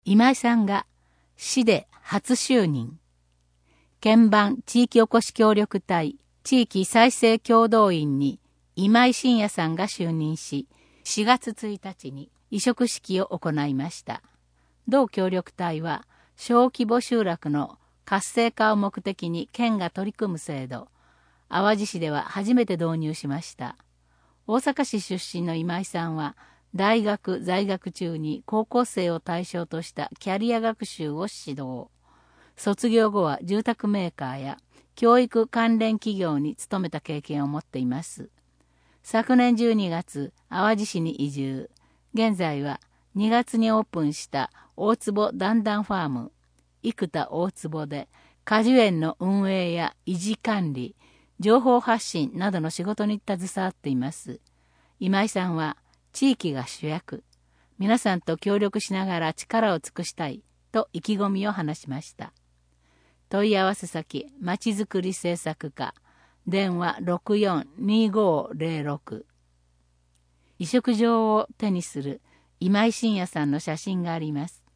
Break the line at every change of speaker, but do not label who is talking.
今井さんが市で初就任。鍵盤地域おこし協力隊地域再生協同員に今井真也さんが就任し、4月1日に委嘱式を行いました。同協力隊は小規模集落の活性化を目的に県が取り組む制度、淡路市では初めて導入しました。大阪市出身の今井さんは、大学在学中に高校生を対象としたキャリア学習を指導。卒業後は住宅メーカーや教育関連企業に勤めた経験を持っています。昨年12月、淡路市に移住。現在は2月にオープンした大坪だんだんファーム、生田大坪で果樹園の運営や維持管理、情報発信などの仕事に携わっています。今井さんは、地域が主役。皆さんと協力しながら力を尽くしたいと意気込みを話しました。問い合わせ先、まちづくり政策課、電話 642506。委嘱状を手にする今井真也さんの写真があります。